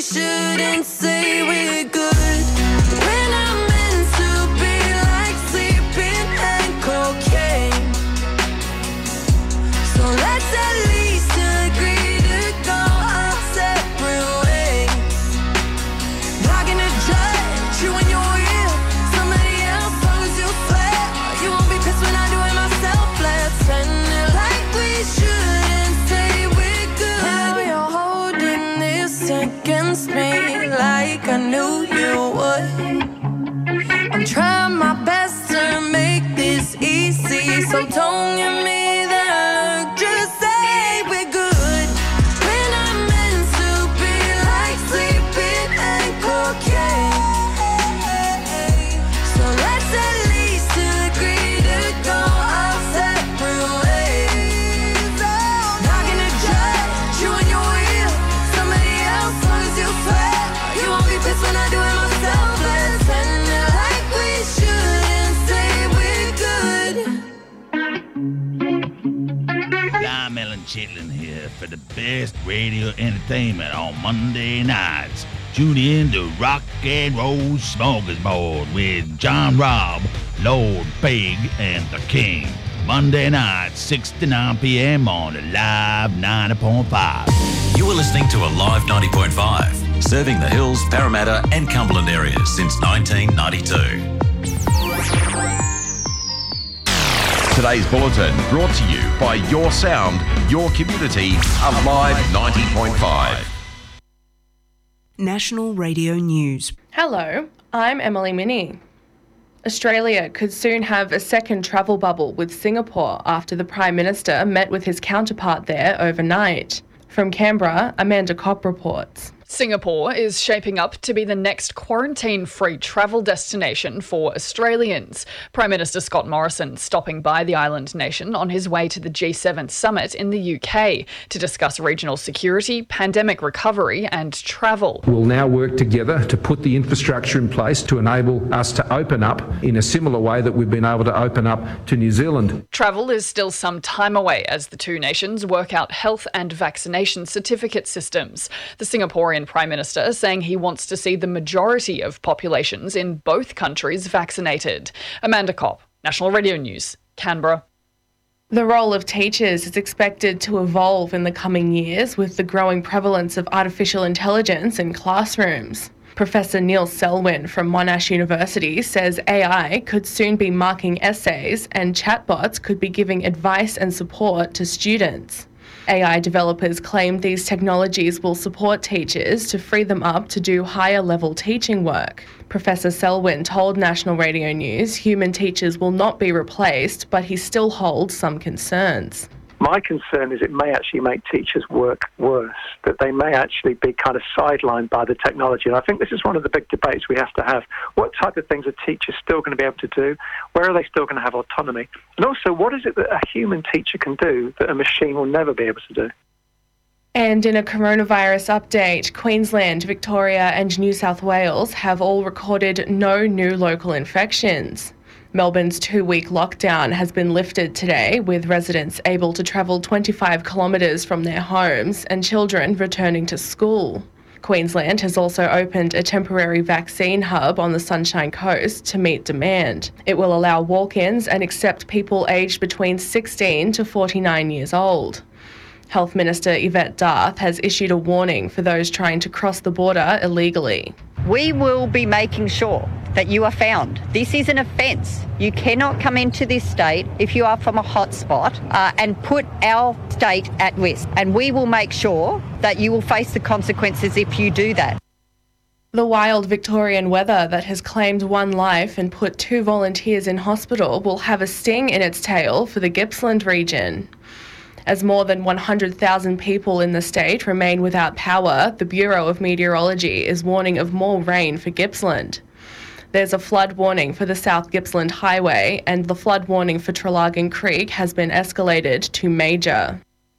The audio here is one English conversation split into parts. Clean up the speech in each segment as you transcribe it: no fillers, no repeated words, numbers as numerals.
shouldn't say we're good when I'm meant to be like sleeping and cocaine. So let's at least agree to go our separate ways. Not gonna judge you when you're real. Somebody else knows you'll swear. You won't be pissed when I do it myself. Let's end it like we shouldn't say we're good. Now you're holding this against me like I knew you would. I'm trying my best to make this easy, so don't give me that look. Just say we're good when I'm meant to be like sleeping and cocaine. So let's at least agree to go our separate ways. Not gonna judge you when you're real. Somebody else knows you'll swear. You won't be pissed when I do it myself. Let's end it like we shouldn't say we're good. Lyle Chitlin here for the best radio entertainment on Monday nights. Tune in to Rock and Roll Smorgasbord with John Robb, Lord Big, and The King. Monday night, 6 to 9 p.m. on Alive 90.5. You are listening to Alive 90.5, serving the Hills, Parramatta and Cumberland areas since 1992. Today's bulletin brought to you by Your Sound, Your Community, Alive 90.5. National Radio News. Hello, I'm Emily Minnie. Australia could soon have a second travel bubble with Singapore after the Prime Minister met with his counterpart there overnight. From Canberra, Amanda Kopp reports. Singapore is shaping up to be the next quarantine-free travel destination for Australians. Prime Minister Scott Morrison stopping by the island nation on his way to the G7 summit in the UK to discuss regional security, pandemic recovery and travel. We'll now work together to put the infrastructure in place to enable us to open up in a similar way that we've been able to open up to New Zealand. Travel is still some time away as the two nations work out health and vaccination certificate systems. The Singaporean Prime Minister saying he wants to see the majority of populations in both countries vaccinated. Amanda Kopp, National Radio News, Canberra. The role of teachers is expected to evolve in the coming years with the growing prevalence of artificial intelligence in classrooms. Professor Neil Selwyn from Monash University says AI could soon be marking essays and chatbots could be giving advice and support to students. AI developers claim these technologies will support teachers to free them up to do higher-level teaching work. Professor Selwyn told National Radio News human teachers will not be replaced, but he still holds some concerns. My concern is it may actually make teachers work worse, that they may actually be kind of sidelined by the technology. And I think this is one of the big debates we have to have. What type of things are teachers still going to be able to do? Where are they still going to have autonomy? And also, what is it that a human teacher can do that a machine will never be able to do? And in a coronavirus update, Queensland, Victoria and New South Wales have all recorded no new local infections. Melbourne's 2-week lockdown has been lifted today, with residents able to travel 25 kilometres from their homes and children returning to school. Queensland has also opened a temporary vaccine hub on the Sunshine Coast to meet demand. It will allow walk-ins and accept people aged between 16 to 49 years old. Health Minister Yvette D'Arth has issued a warning for those trying to cross the border illegally. We will be making sure that you are found. This is an offence. You cannot come into this state if you are from a hotspot and put our state at risk. And we will make sure that you will face the consequences if you do that. The wild Victorian weather that has claimed one life and put 2 volunteers in hospital will have a sting in its tail for the Gippsland region. As more than 100,000 people in the state remain without power, the Bureau of Meteorology is warning of more rain for Gippsland. There's a flood warning for the South Gippsland Highway, and the flood warning for Traralgon Creek has been escalated to major.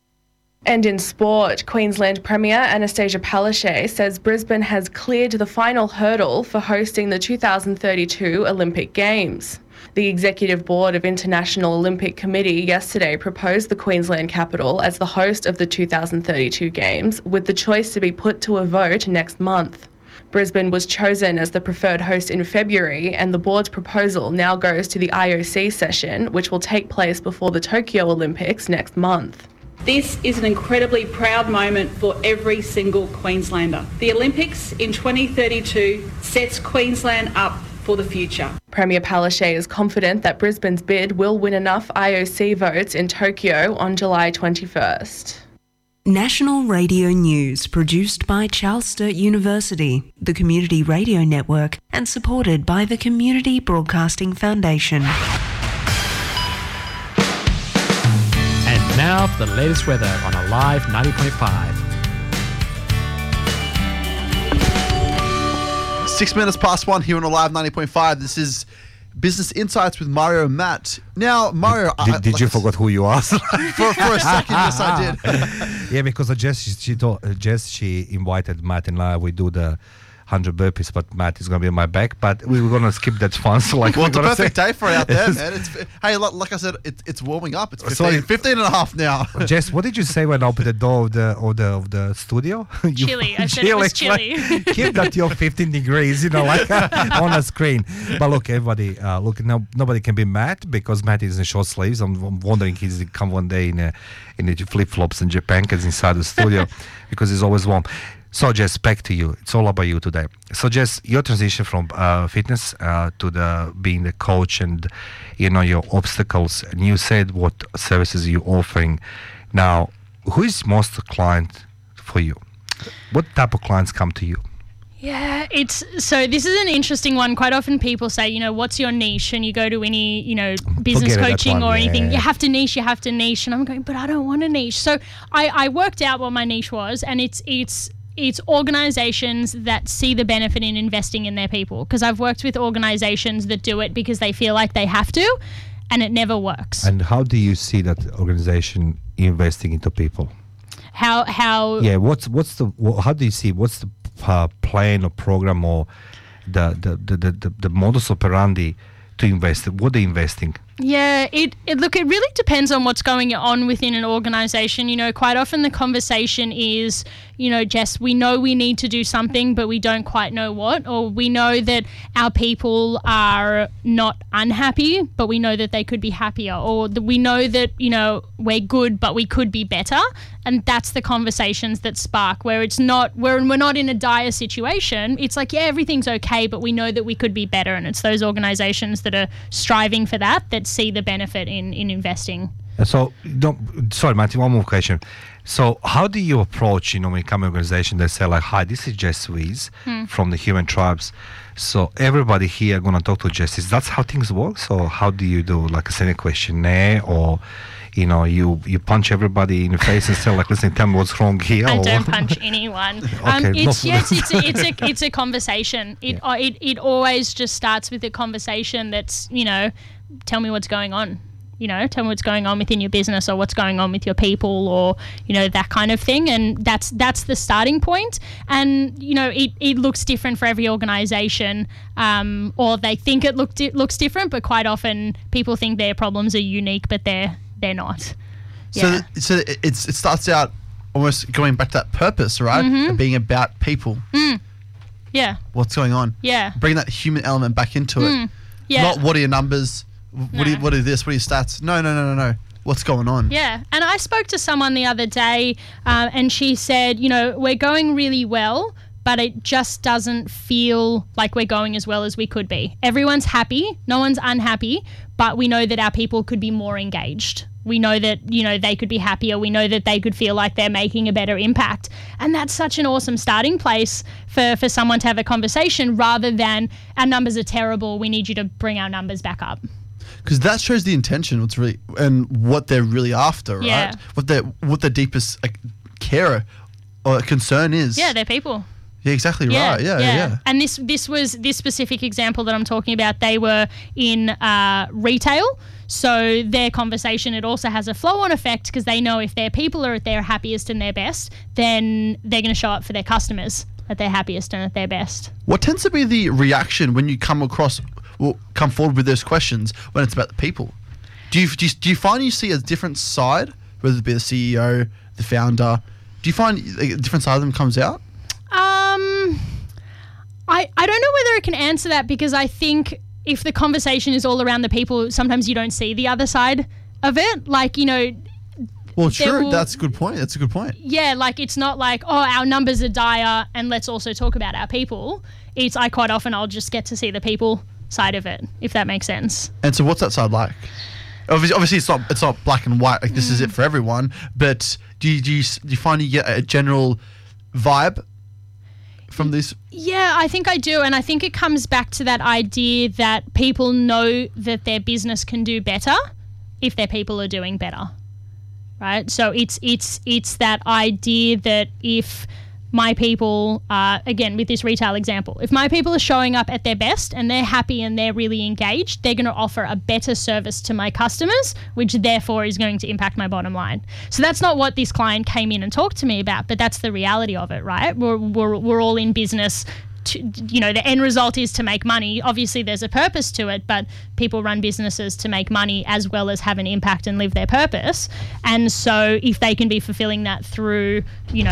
And in sport, Queensland Premier Anastasia Palaszczuk says Brisbane has cleared the final hurdle for hosting the 2032 Olympic Games. The Executive Board of International Olympic Committee yesterday proposed the Queensland capital as the host of the 2032 Games, with the choice to be put to a vote next month. Brisbane was chosen as the preferred host in February, and the board's proposal now goes to the IOC session, which will take place before the Tokyo Olympics next month. This is an incredibly proud moment for every single Queenslander. The Olympics in 2032 sets Queensland up for the future. Premier Palaszczuk is confident that Brisbane's bid will win enough IOC votes in Tokyo on July 21st. National Radio News, produced by Charles Sturt University, the Community Radio Network, and supported by the Community Broadcasting Foundation. And now for the latest weather on Alive 90.5. 6 minutes past 1 here on Alive 90.5. This is Business Insights with Mario and Matt. Now, Mario... Did you forget who you are? for a second, yes, I did. Yeah, because she invited Matt and I. We do the 100 burpees, but Matt is going to be on my back. But we were going to skip that fun. So like, well, it's a perfect day for it out there, man. Hey, like I said, it's warming up. It's 15 and a half now. Jess, what did you say when I opened the door of the studio? Chilly. I said it was chilly. Like, keep that your 15 degrees, like on a screen. But look, everybody, now nobody can be Matt because Matt is in short sleeves. I'm wondering he's come one day in the flip-flops and Japankas inside the studio because it's always warm. So, Jess, back to you. It's all about you today. So, Jess, your transition from fitness to being the coach and, your obstacles, and you said what services you're offering. Now, who is most client for you? What type of clients come to you? Yeah, so this is an interesting one. Quite often people say, what's your niche? And you go to any, business coaching or anything, you have to niche. And I'm going, but I don't want a niche. So I worked out what my niche was, and it's organizations that see the benefit in investing in their people, because I've worked with organizations that do it because they feel like they have to, and it never works. And how do you see that organization investing into people? How? Yeah. How do you see? What's the plan or program or the modus operandi to invest? What are they investing? Yeah, it really depends on what's going on within an organisation. Quite often the conversation is, Jess, we know we need to do something, but we don't quite know what, or we know that our people are not unhappy, but we know that they could be happier, or we know that, we're good, but we could be better. And that's the conversations that spark, where we're not in a dire situation. It's like, yeah, everything's okay, but we know that we could be better. And it's those organisations that are striving for that see the benefit in investing. So, sorry, Matthew, one more question. So, how do you approach, when you come to an organization, they say like, hi, this is Jess Weiss from the Human Tribes. So, everybody here going to talk to Jess. Is that how things work? So, how do you do, like, send a questionnaire, or, you punch everybody in the face and say, like, listen, tell me what's wrong here? I don't punch anyone. It's a conversation. It always just starts with a conversation that's, tell me what's going on. Tell me what's going on within your business, or what's going on with your people, or, that kind of thing. And that's the starting point. And, it looks different for every organisation, or they think it looks different, but quite often people think their problems are unique, but they're not. Yeah. So it starts out almost going back to that purpose, right? Mm-hmm. Being about people. Yeah. What's going on? Yeah. Bring that human element back into it. Yeah. Not what are your numbers? What are this? What are your stats? No. What's going on? Yeah. And I spoke to someone the other day, and she said, we're going really well, but it just doesn't feel like we're going as well as we could be. Everyone's happy. No one's unhappy, but we know that our people could be more engaged. We know that, they could be happier. We know that they could feel like they're making a better impact. And that's such an awesome starting place for someone to have a conversation, rather than our numbers are terrible, we need you to bring our numbers back up. Because that shows the intention, what they're really after, right? Yeah. What their deepest care or concern is. Yeah, they're people. Yeah, exactly right. Yeah. And this specific example that I'm talking about, they were in retail. So their conversation, it also has a flow-on effect, because they know if their people are at their happiest and their best, then they're going to show up for their customers at their happiest and at their best. What tends to be the reaction when you come across will come forward with those questions when it's about the people. Do you find you see a different side, whether it be the CEO, the founder? Do you find a different side of them comes out? I don't know whether I can answer that, because I think if the conversation is all around the people, sometimes you don't see the other side of it. Like, you know... Well, true. That's a good point. Yeah, like it's not like, oh, our numbers are dire and let's also talk about our people. It's quite often I'll just get to see the people side of it, if that makes sense. And so what's that side like? Obviously it's not black and white, like this is it for everyone, but do you find you get a general vibe from this? Yeah, I think I do, and I think it comes back to that idea that people know that their business can do better if their people are doing better. Right, so it's that idea that if my people, again with this retail example, if my people are showing up at their best and they're happy and they're really engaged, they're going to offer a better service to my customers, which therefore is going to impact my bottom line. So that's not what this client came in and talked to me about, but that's the reality of it, right? We're all in business. The end result is to make money. Obviously, there's a purpose to it, but people run businesses to make money as well as have an impact and live their purpose. And so if they can be fulfilling that through,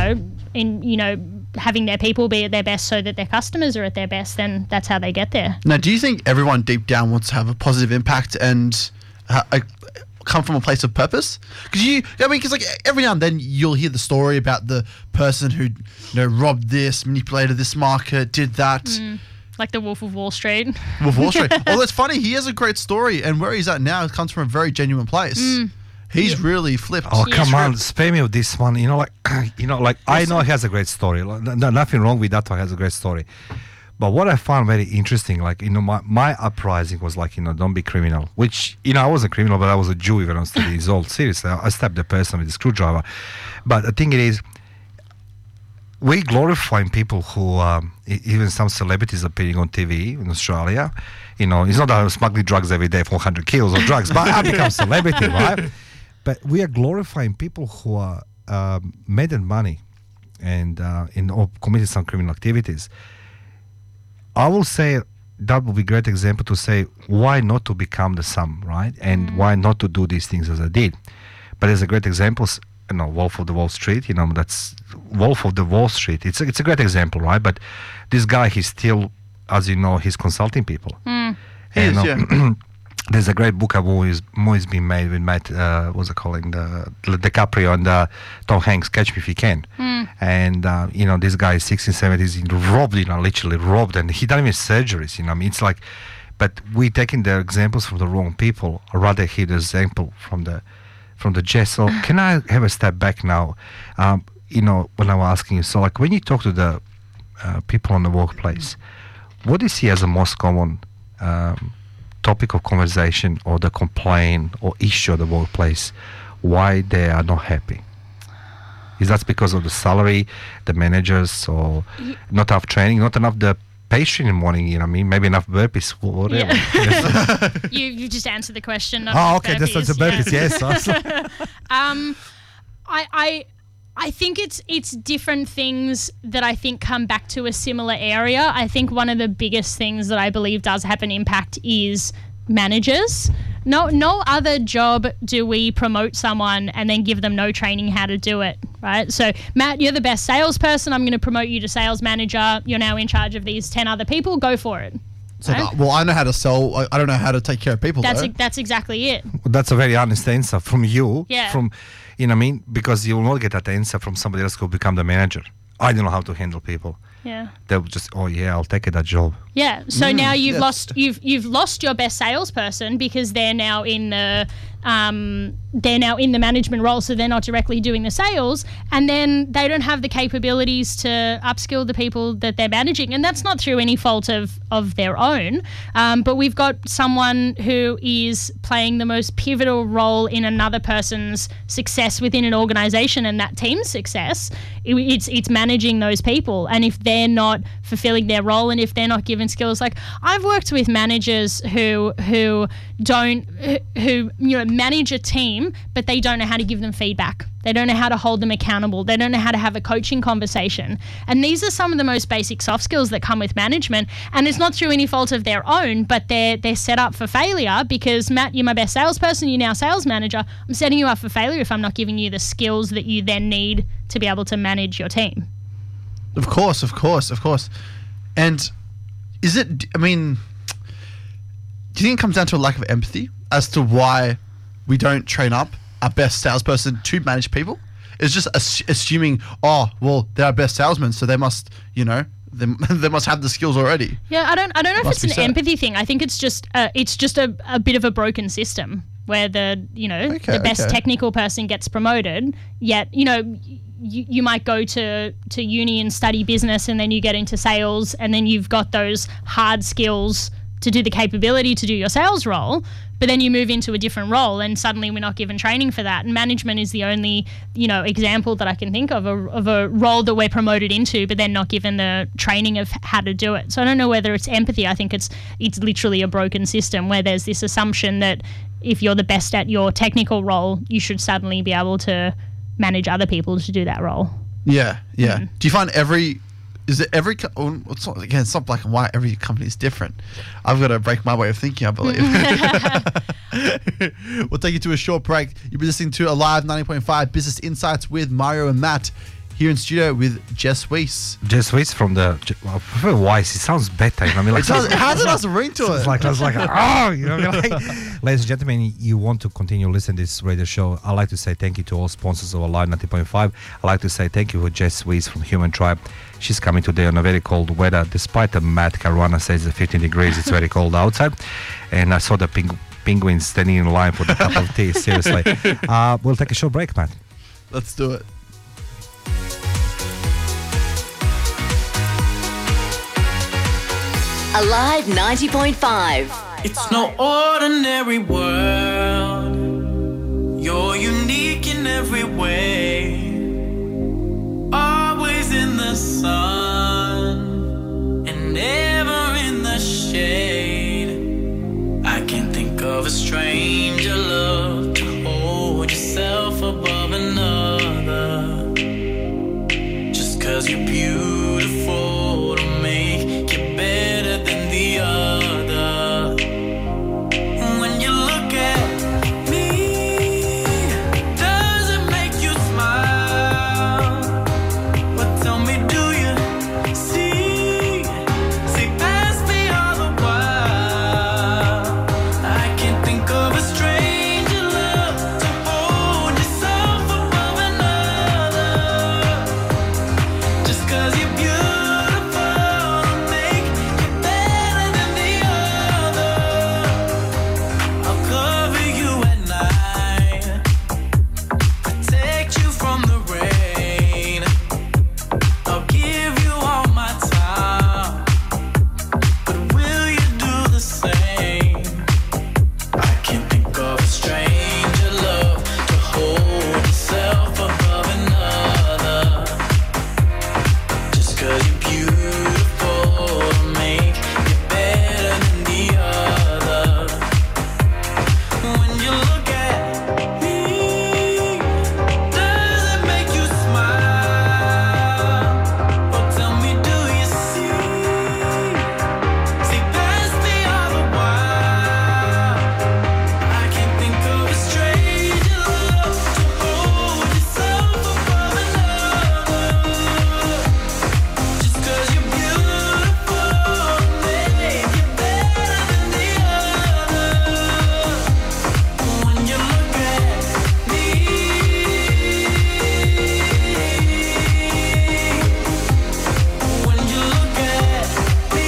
having their people be at their best so that their customers are at their best, then that's how they get there. Now, do you think everyone deep down wants to have a positive impact and come from a place of purpose? Because like every now and then you'll hear the story about the person who robbed this, manipulated this market, did that. Like the Wolf of Wall Street. Wolf of Wall Street. Well, that's funny. He has a great story, and where he's at now comes from a very genuine place. He's really flipped. Oh, come on, spare me with this one. I know he has a great story. Nothing wrong with that one. He has a great story. But what I found very interesting, my uprising was don't be criminal. Which, I wasn't criminal, but I was a Jew when I was 30 years old. Seriously, I stabbed the person with a screwdriver. But the thing is, we glorifying people who, even some celebrities appearing on TV in Australia. It's not that I'm smuggling drugs every day for 100 kilos of drugs, but I become a celebrity, right? But we are glorifying people who are made money and or committed some criminal activities. I will say that would be a great example to say why not to become the sum, right? And why not to do these things as I did. But there's a great example, Wolf of the Wall Street, that's Wolf of the Wall Street. It's a great example, right? But this guy, he's still, as you know, he's consulting people. There's a great book I've always been made with Matt, what's it called, DiCaprio and Tom Hanks, Catch Me If You Can. And, this guy is 16, 17, robbed, literally robbed, and he done even surgeries, it's like, but we taking the examples from the wrong people, or rather hear the example from the jest. So can I have a step back now, when I'm asking you, so like when you talk to the people in the workplace, what do you see as the most common topic of conversation or the complaint or issue of the workplace, why they are not happy? Is that because of the salary, the managers, or not enough training, not enough the patient in the morning, maybe enough burpees, whatever. Yeah. you just answered the question. Okay, that's the burpees, yes. I think it's different things that I think come back to a similar area. I think one of the biggest things that I believe does have an impact is managers. No other job do we promote someone and then give them no training how to do it, right? So, Matt, you're the best salesperson. I'm going to promote you to sales manager. You're now in charge of these 10 other people. Go for it. So, I know how to sell. I don't know how to take care of people. That's exactly it. Well, that's a very honest answer from you. Yeah. Because you will not get that answer from somebody else who will become the manager. I don't know how to handle people. Yeah. They'll just, I'll take that job. Yeah. So now you've lost your best salesperson because they're now in the management role, so they're not directly doing the sales, and then they don't have the capabilities to upskill the people that they're managing, and that's not through any fault of their own. But we've got someone who is playing the most pivotal role in another person's success within an organization, and that team's success. It's managing those people, and if they're not fulfilling their role, and if they're not given skills, like I've worked with managers who manage a team, but they don't know how to give them feedback. They don't know how to hold them accountable. They don't know how to have a coaching conversation. And these are some of the most basic soft skills that come with management. And it's not through any fault of their own, but they're set up for failure because, Matt, you're my best salesperson, you're now sales manager. I'm setting you up for failure if I'm not giving you the skills that you then need to be able to manage your team. Of course. And is it, I mean, do you think it comes down to a lack of empathy as to why we don't train up our best salesperson to manage people? It's just assuming, oh, well, they're our best salesmen, so they must, they must have the skills already. Yeah, I don't know if it's an empathy thing. I think it's just a bit of a broken system where the best technical person gets promoted, yet, you might go to uni and study business, and then you get into sales, and then you've got those hard skills to do the capability to do your sales role, but then you move into a different role and suddenly we're not given training for that. And management is the only, example that I can think of a role that we're promoted into, but then not given the training of how to do it. So I don't know whether it's empathy. I think it's literally a broken system where there's this assumption that if you're the best at your technical role, you should suddenly be able to manage other people to do that role. Yeah. Do you find it's not black and white. Every company is different. I've got to break my way of thinking, I believe. We'll take you to a short break. You'll be listening to Alive 90.5 Business Insights with Mario and Matt. Here in studio with Jess Weiss. Jess Weiss from the... I prefer Weiss. It sounds better. It has a nice ring to it. I was like, Ladies and gentlemen, you want to continue listening to this radio show, I'd like to say thank you to all sponsors of Alive 90.5. I'd like to say thank you for Jess Weiss from Human Tribe. She's coming today on a very cold weather. Despite the Matt Caruana says it's 15 degrees, it's very cold outside. And I saw the penguins standing in line for the cup of tea. Seriously. We'll take a short break, Matt. Let's do it. Alive 90.5. It's no ordinary world. You're unique in every way. Always in the sun and never in the shade. I can't think of a stranger love to hold yourself above another. Just 'cause you're beautiful don't make you better than the other. When you look at me, does it make you smile? But tell me, do you see past the other while? I can't think of a stranger love to hold yourself above another. Just 'cause you're beautiful don't make you better than the other. I'll cover you at night, protect you from the rain. I'll give you all my time, but will you do the same? I can't think of a stranger love to hold yourself above another. Just 'cause you're beautiful don't make you better than the other. When you look at me, does it make you smile? Or tell me, do you see past the other while? I can't think of a stranger love to hold yourself above another. Just 'cause you're beautiful don't make you better than the other. When you look at me, when you look at me,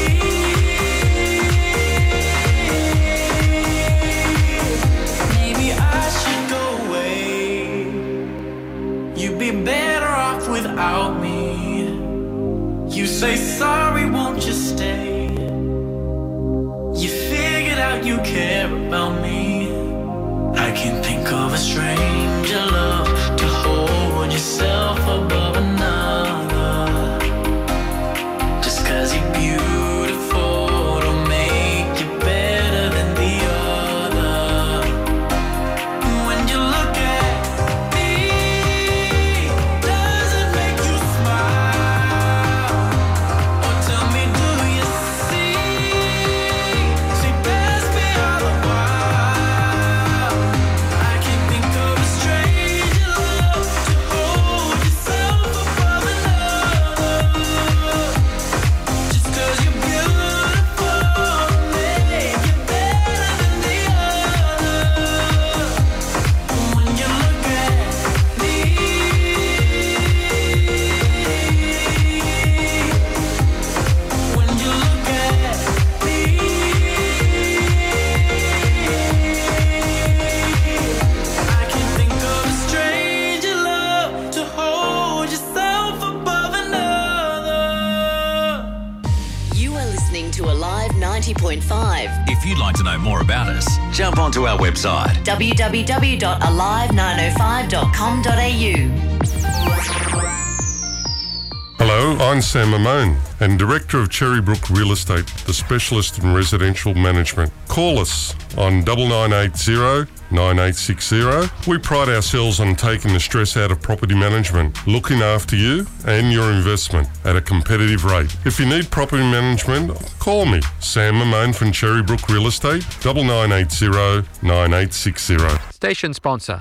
maybe I should go away. You'd be better off without me. You say sorry, won't you stay? You figured out you care about me. I can't think of a stranger love to hold yourself above another. Just 'cause you're beautiful don't make you better than the other. 90.5. If you'd like to know more about us, jump onto our website. www.alive905.com.au. Hello, I'm Sam Mamone and Director of Cherrybrook Real Estate, the specialist in residential management. Call us on 9980 9860. We pride ourselves on taking the stress out of property management, looking after you and your investment at a competitive rate. If you need property management, call me, Sam Mamone from Cherrybrook Real Estate, 9980 9860. Station sponsor.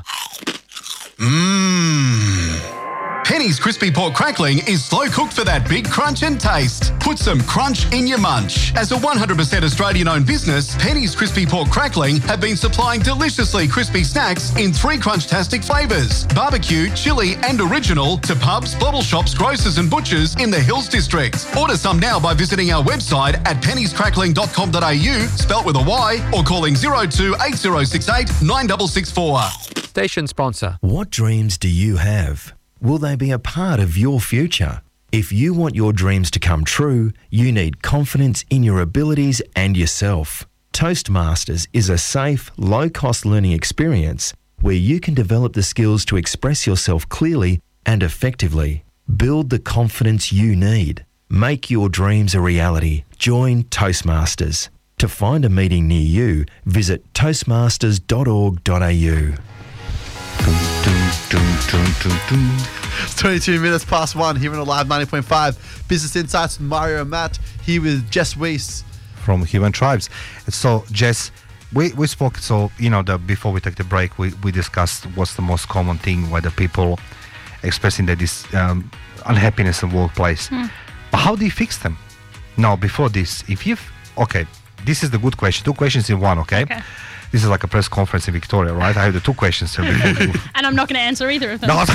Penny's Crispy Pork Crackling is slow cooked for that big crunch and taste. Put some crunch in your munch. As a 100% Australian-owned business, Penny's Crispy Pork Crackling have been supplying deliciously crispy snacks in 3 crunch-tastic flavours: barbecue, chili and original to pubs, bottle shops, grocers and butchers in the Hills District. Order some now by visiting our website at pennyscrackling.com.au, spelt with a Y, or calling 02 8068 9664. Station sponsor. What dreams do you have? Will they be a part of your future? If you want your dreams to come true, you need confidence in your abilities and yourself. Toastmasters is a safe, low-cost learning experience where you can develop the skills to express yourself clearly and effectively. Build the confidence you need. Make your dreams a reality. Join Toastmasters. To find a meeting near you, visit toastmasters.org.au. It's 22 minutes past 1 here on Alive 90.5. Business Insights with Mario and Matt here with Jess Weiss from Human Tribes. So, Jess, we spoke, so, before we take the break, we discussed what's the most common thing where the people expressing that this unhappiness in workplace. But how do you fix them? Now, before this, this is the good question. 2 questions in one, okay? This is like a press conference in Victoria, right? I have the 2 questions here. And I'm not going to answer either of them. No.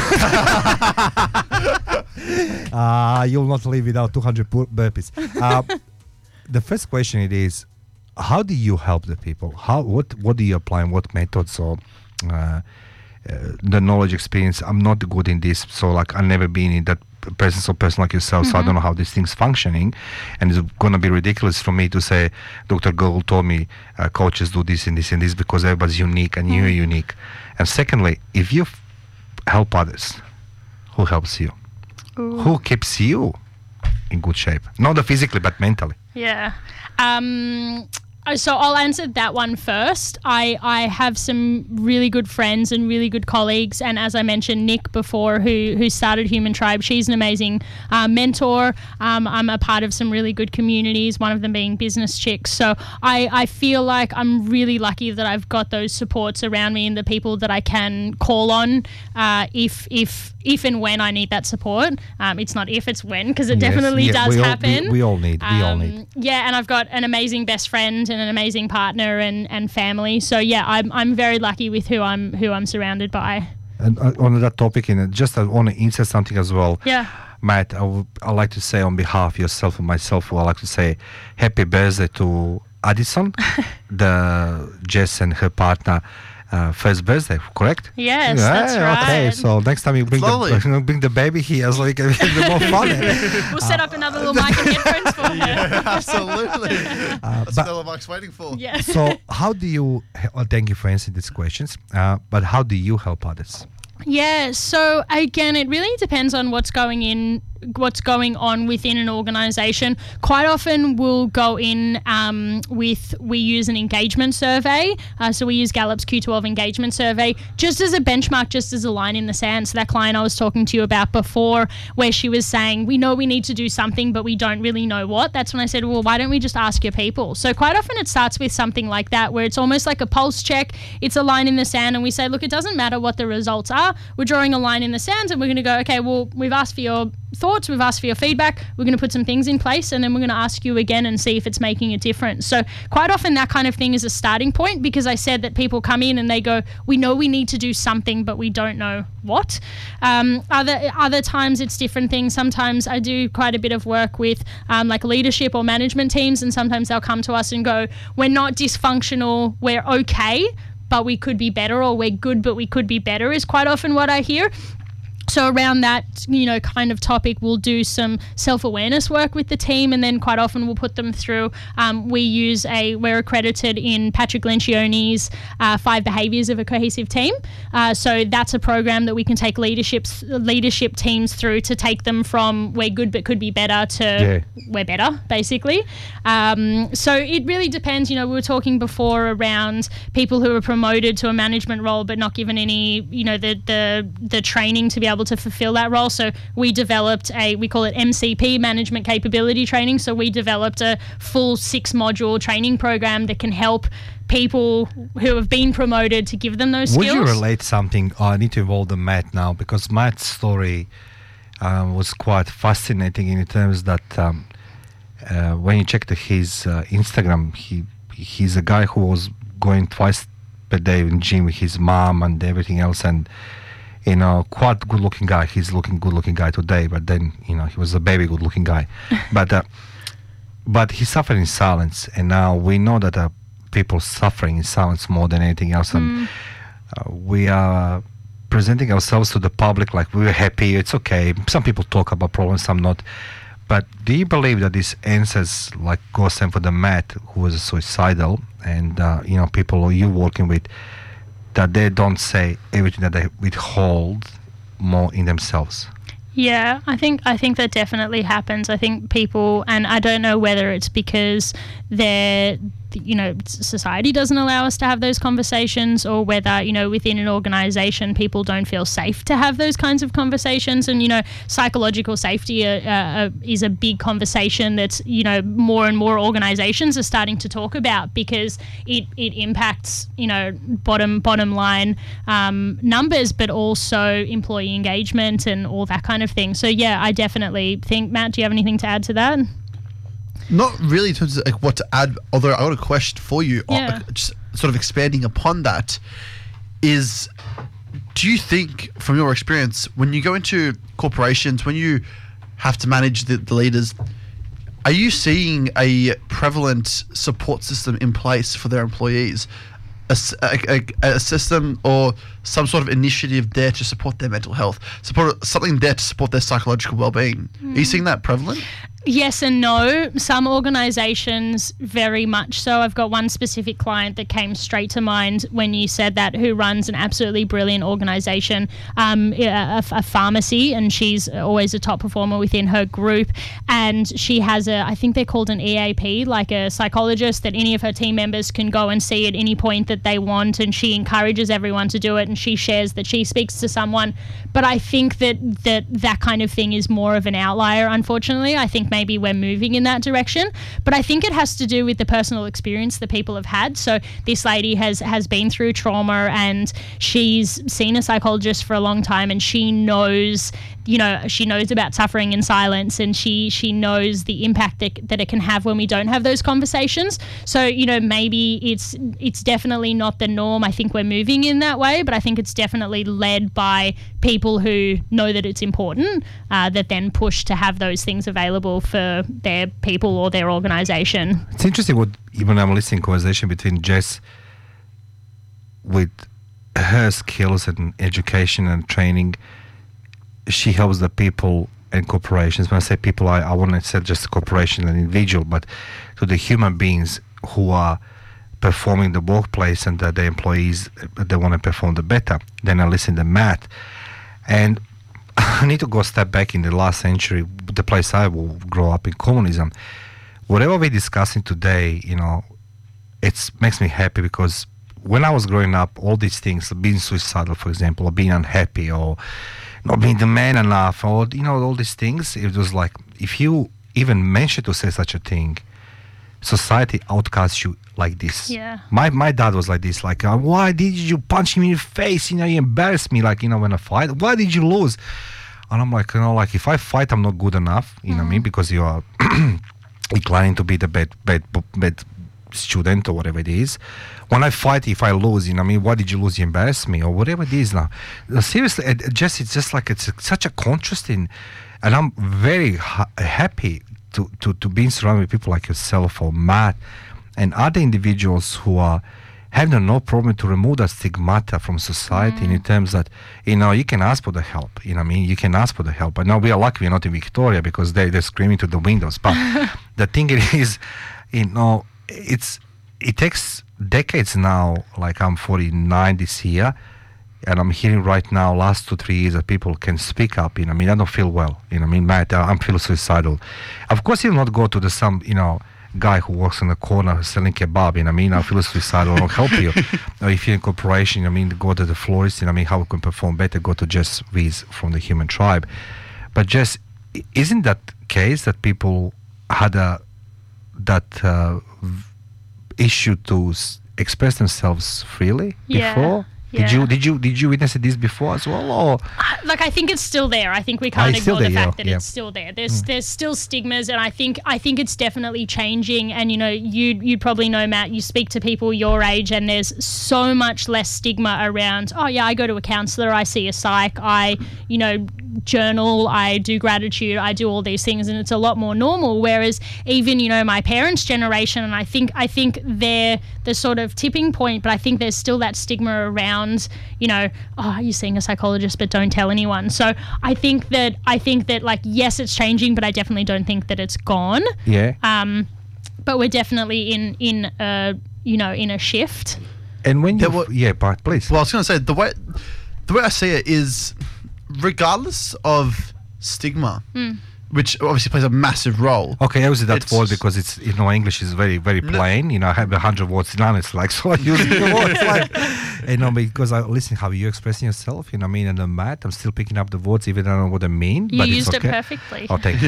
You'll not leave without 200 burpees. The first question it is, how do you help the people? What do you apply and what methods or the knowledge experience? I'm not good in this, so I've never been in that presence of person like yourself, so I don't know how this thing's functioning, and it's going to be ridiculous for me to say Dr. Google told me coaches do this and this and this, because everybody's unique and you're unique. And secondly, if you help others, who helps you? Ooh. Who keeps you in good shape? Not physically, but mentally. Yeah. So I'll answer that one first. I have some really good friends and really good colleagues, and as I mentioned, Nick before, who started Human Tribe, she's an amazing mentor. I'm a part of some really good communities, one of them being Business Chicks. So I feel like I'm really lucky that I've got those supports around me and the people that I can call on if and when I need that support. It's not if, it's when, because it definitely does happen. We all need. Yeah, and I've got an amazing best friend and an amazing partner and family. So yeah, I'm very lucky with who I'm surrounded by. And on that topic, I want to insert something as well. Yeah. Matt, I'd like to say on behalf of yourself and myself, I'd like to say happy birthday to Addison, the Jess and her partner. First birthday, correct? Yes, that's right. Okay, so next time you bring the baby here, so we can have more fun. We'll set up another little mic and headphones for her. Yeah, absolutely. That's what Mike's waiting for. Yeah. So how do you? Thank you for answering these questions. But how do you help others? Yeah. So again, it really depends on what's going on within an organisation. Quite often we'll go in we use an engagement survey. So we use Gallup's Q12 engagement survey just as a benchmark, just as a line in the sand. So that client I was talking to you about before, where she was saying, we know we need to do something, but we don't really know what. That's when I said, well, why don't we just ask your people? So quite often it starts with something like that, where it's almost like a pulse check. It's a line in the sand, and we say, look, it doesn't matter what the results are. We're drawing a line in the sand, and we're going to go, okay, well, we've asked for your thoughts, we've asked for your feedback, we're going to put some things in place, and then we're going to ask you again and see if it's making a difference. So quite often that kind of thing is a starting point, because I said that people come in and they go, we know we need to do something, but we don't know what. Other times it's different things. Sometimes I do quite a bit of work with like leadership or management teams, and sometimes they'll come to us and go, we're not dysfunctional, we're okay, but we could be better, or we're good but we could be better, is quite often what I hear. So So around that, kind of topic, we'll do some self-awareness work with the team, and then quite often we'll put them through. We're accredited in Patrick Lencioni's 5 Behaviours of a Cohesive Team. So that's a program that we can take leadership teams through to take them from we're good but could be better to we're better, basically. So it really depends. We were talking before around people who are promoted to a management role but not given any, the training to be able to fulfill that role. So we developed we call it MCP, Management Capability Training. So we developed a full 6-module training program that can help people who have been promoted to give them those skills. Would you relate something? I need to involve the Matt now, because Matt's story was quite fascinating in terms that when you checked his Instagram, he's a guy who was going twice per day in gym with his mom and everything else, and quite good looking guy. He's good looking guy today, but then he was a baby good looking guy. But he suffered in silence, and now we know that people suffering in silence more than anything else, and we are presenting ourselves to the public like we're happy, it's okay. Some people talk about problems, some not. But do you believe that these answers, like Gossam for the Matt, who was suicidal, and people you're working with, that they don't say everything that they withhold more in themselves? Yeah, I think that definitely happens. I think people, and I don't know whether it's because society doesn't allow us to have those conversations, or whether, within an organisation people don't feel safe to have those kinds of conversations. And, psychological safety is a big conversation that's, more and more organisations are starting to talk about, because it impacts, bottom line numbers, but also employee engagement and all that kind of thing. So, yeah, I definitely think, Matt, do you have anything to add to that? Not really in terms of what to add, although I got a question for you, just sort of expanding upon that, is do you think, from your experience, when you go into corporations, when you have to manage the leaders, are you seeing a prevalent support system in place for their employees? A system or some sort of initiative there to support their mental health, something there to support their psychological well-being? Are you seeing that prevalent? Yes and no. Some organisations very much so. I've got one specific client that came straight to mind when you said that, who runs an absolutely brilliant organisation, a pharmacy, and she's always a top performer within her group. And she has I think they're called an EAP, like a psychologist that any of her team members can go and see at any point that they want, and she encourages everyone to do it, and she shares that she speaks to someone. But I think that kind of thing is more of an outlier, unfortunately. I think maybe we're moving in that direction, but I think it has to do with the personal experience that people have had. So this lady has been through trauma, and she's seen a psychologist for a long time, and she knows about suffering in silence, and she knows the impact that it can have when we don't have those conversations. So maybe it's definitely not the norm. I think we're moving in that way, but I think it's definitely led by people who know that it's important, that then push to have those things available for their people or their organisation. It's interesting even I'm listening to conversation between Jess with her skills and education and training. She helps the people and corporations. When I say people, I want to say just corporation and individual, but to the human beings who are performing the workplace, and the employees, they want to perform the better. Then I listen to Matt, and I need to go a step back in the last century, the place I will grow up in, communism. Whatever we're discussing today, it makes me happy, because when I was growing up, all these things, being suicidal, for example, or being unhappy, or not being the man enough, or all these things, it was like, if you even mention to say such a thing, society outcasts you like this. Yeah. My dad was like this, like, why did you punch me in the face? You embarrassed me, like, when I fight. Why did you lose? And I'm like, like, if I fight, I'm not good enough, you know what I mean? Because you are inclining to be the bad student or whatever it is. When I fight, if I lose, why did you lose? You embarrassed me, or whatever it is now. Seriously, it's just like, it's such a contrast and I'm very happy to be surrounded with people like yourself or Matt and other individuals who are have no problem to remove that stigmata from society in terms that, you can ask for the help. You can ask for the help. I know we are lucky we're not in Victoria because they're screaming to the windows. But the thing is, it takes decades now, like I'm 49 this year, and I'm hearing right now, last 2-3 years, that people can speak up. I don't feel well. Matt, I'm feeling suicidal. Of course, you'll not go to some guy who works in the corner selling kebab. I feel suicidal. I'll help you. Or if you're in corporation, go to the florist. How we can perform better? Go to Jess Weiss from the Human Tribe. But Jess, isn't that case that people had that issue to express themselves freely before? Yeah. Did you witness this before as well, or? Like, I think it's still there. I think we can't ignore the fact that yeah. it's still there. There's still stigmas, and I think it's definitely changing. And you probably know, Matt. You speak to people your age, and there's so much less stigma around. Oh yeah, I go to a counsellor, I see a psych, I journal, I do gratitude, I do all these things, and it's a lot more normal. Whereas even my parents' generation, and I think they're the sort of tipping point, but I think there's still that stigma around. You're seeing a psychologist, but don't tell anyone. So I think that like, yes, it's changing, but I definitely don't think that it's gone. Yeah. But we're definitely in a shift. And when but please. Well, I was going to say the way I see it is, regardless of stigma, which obviously plays a massive role. Okay, I use that word because it's English is very very plain. I have 100 words in it's like, so I use the words like, because I listen how you're expressing yourself. And the Matt, I'm still picking up the words even though I don't know what they mean. You but used it's okay. it perfectly. Oh, thank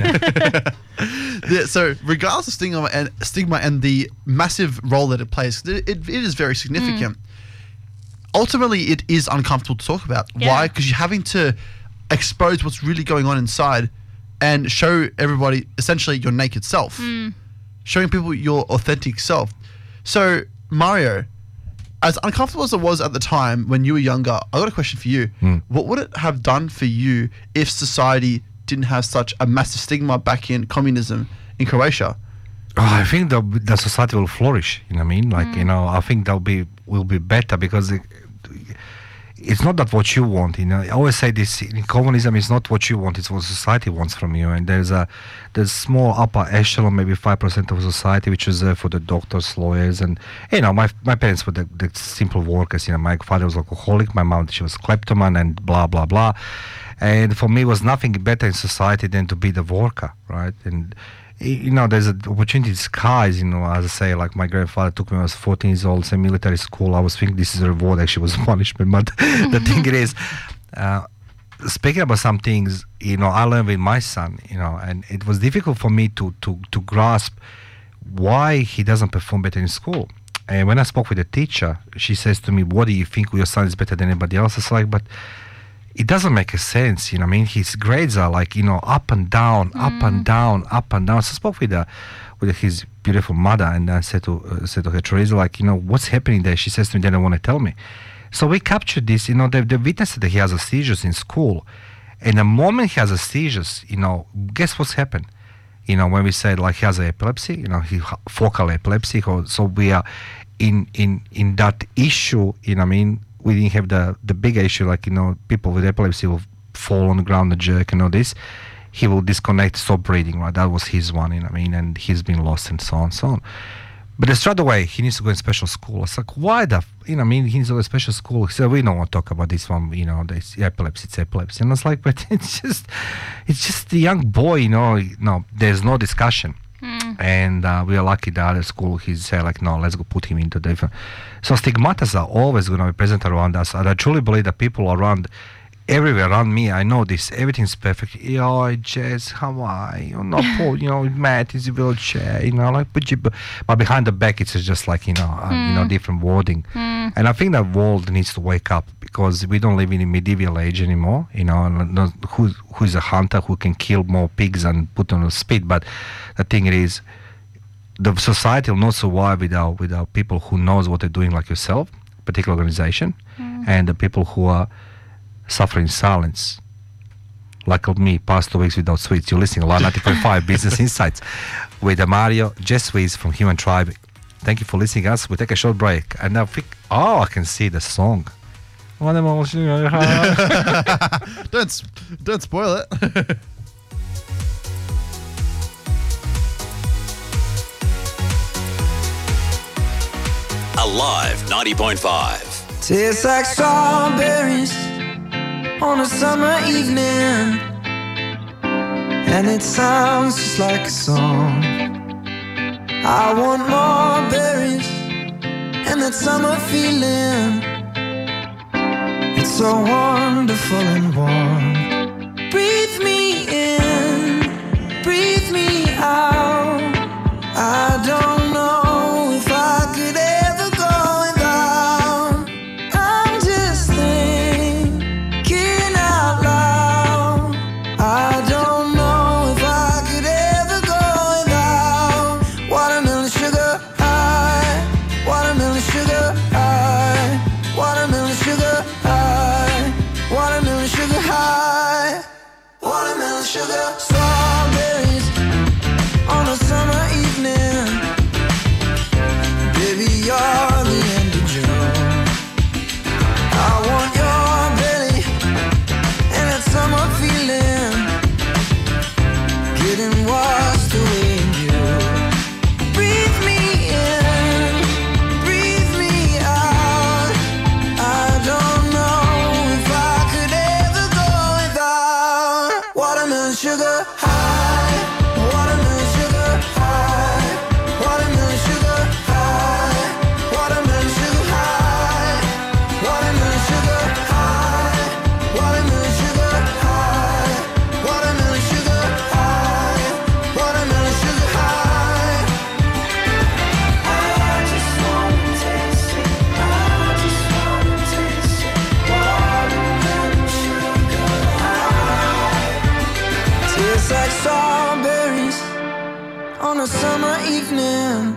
you. Yeah, so regardless of stigma and the massive role that it plays, it is very significant. Ultimately, it is uncomfortable to talk about. Yeah. Why? Because you're having to expose what's really going on inside and show everybody essentially your naked self, showing people your authentic self. So, Mario, as uncomfortable as it was at the time when you were younger, I got a question for you. What would it have done for you if society didn't have such a massive stigma back in communism in Croatia? I think the society will flourish. I think will be better because it's not that what you want. I always say this: in communism, it's not what you want; it's what society wants from you. And there's small upper echelon, maybe 5% of society, which is for the doctors, lawyers, and my parents were the simple workers. My father was alcoholic, my mom she was kleptoman, and blah blah blah. And for me, it was nothing better in society than to be the worker, right? And there's an opportunity in skies, as I say, like my grandfather took me when I was 14 years old, say military school. I was thinking this is a reward, actually was punishment. But the thing is, speaking about some things, I learned with my son, and it was difficult for me to grasp why he doesn't perform better in school. And when I spoke with the teacher, she says to me, what do you think your son is better than anybody else? It's like, but it doesn't make a sense, his grades are like, up and down, up and down, up and down. So I spoke with his beautiful mother, and I said to her, Teresa, like, what's happening there? She says to me, they don't want to tell me. So we captured this, they witnessed that he has a seizures in school. And the moment he has a seizures, guess what's happened? When we said like he has epilepsy, he focal epilepsy. So we are in that issue, we didn't have the big issue, like, people with epilepsy will fall on the ground and jerk and all this. He will disconnect, stop breathing, right? That was his one, and he's been lost and so on and so on. But straight away, he needs to go in special school. I was like, why he needs to go in special school. He said, we don't want to talk about this one, this epilepsy, it's epilepsy. And I was like, but it's just a young boy, no, there's no discussion. And we are lucky that at school he said like, no, let's go put him into different. So stigmata are always going to be present around us, and I truly believe that people around everywhere around me, I know this, everything's perfect. Yo, Jess, how are you? Not Paul, Matt is a wheelchair, but behind the back it's just like different wording. And I think that world needs to wake up, because we don't live in a medieval age anymore. Who's a hunter who can kill more pigs and put on a spit? But the thing is, the society will not survive without people who knows what they're doing, like yourself, particular organization, and the people who are suffering silence, like me, past 2 weeks without sweets. You're listening to Live 90.5 Business Insights with Mario, Jess Weiss from Human Tribe, Thank you for listening us. We'll take a short break. And now, I can see the song. Don't spoil it. Alive 90.5. Tastes like strawberries on a summer evening, and it sounds just like a song. I want more berries and that summer feeling. It's so wonderful and warm. Breathe me in, breathe me out. I don't know if I could ever go without. I'm just thinking out loud. I don't know if I could ever go without watermelon sugar high, watermelon sugar high, watermelon sugar high, watermelon sugar high, watermelon sugar. Strawberries on a summer evening. Baby, you're the end of June. I want your belly and that summer feeling, getting washed away in you. Breathe me in, breathe me out. I don't know if I could ever go without watermelon sugar high, watermelon sugar high, watermelon sugar high, watermelon sugar high, watermelon sugar high, watermelon sugar high, watermelon sugar high, watermelon sugar high. I just wanna taste it, I just wanna taste it, watermelon sugar high. Tastes like strawberries on a summer evening,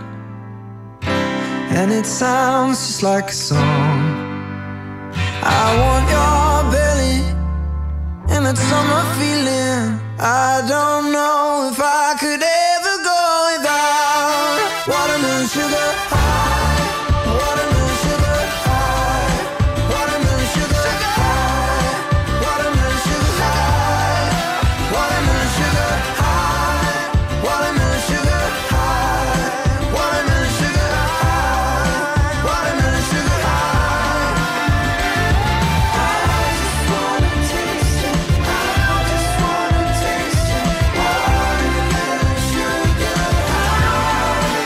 and it sounds just like a song. I want your belly and that summer feeling. I don't know if I could ever go without watermelon sugar high, watermelon sugar high, watermelon sugar high, watermelon sugar high, watermelon sugar high, watermelon sugar high, watermelon sugar high, watermelon sugar high. I just wanna taste it, I just wanna taste it, watermelon sugar high.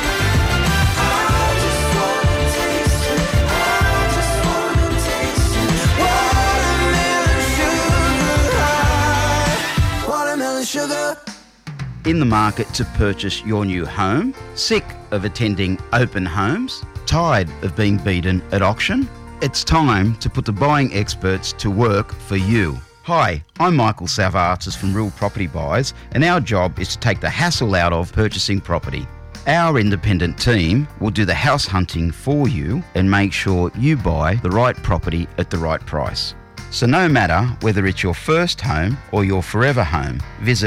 I just wanna taste it, I just wanna taste it, watermelon sugar high, watermelon sugar. In the market to purchase your new home? Sick of attending open homes? Tired of being beaten at auction? It's time to put the buying experts to work for you. Hi, I'm Michael Savartis from Real Property Buyers, and our job is to take the hassle out of purchasing property. Our independent team will do the house hunting for you and make sure you buy the right property at the right price. So no matter whether it's your first home or your forever home, visit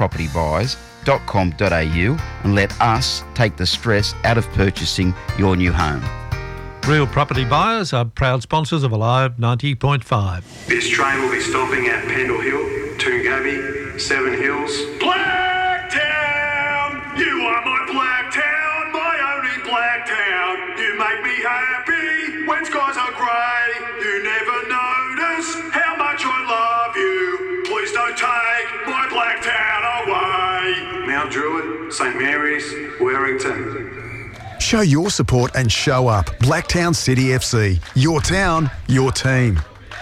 realpropertybuyers.com.au and let us take the stress out of purchasing your new home. Real Property Buyers are proud sponsors of Alive 90.5. This train will be stopping at Pendle Hill, Toongabbie, Seven Hills. Blacktown! You are my Blacktown, my only Blacktown. You make me happy when skies are grey. You never notice how much I love you. Please don't take my Blacktown away. Mount Druitt, St Mary's, Warrington. Show your support and show up. Blacktown City FC. Your town, your team.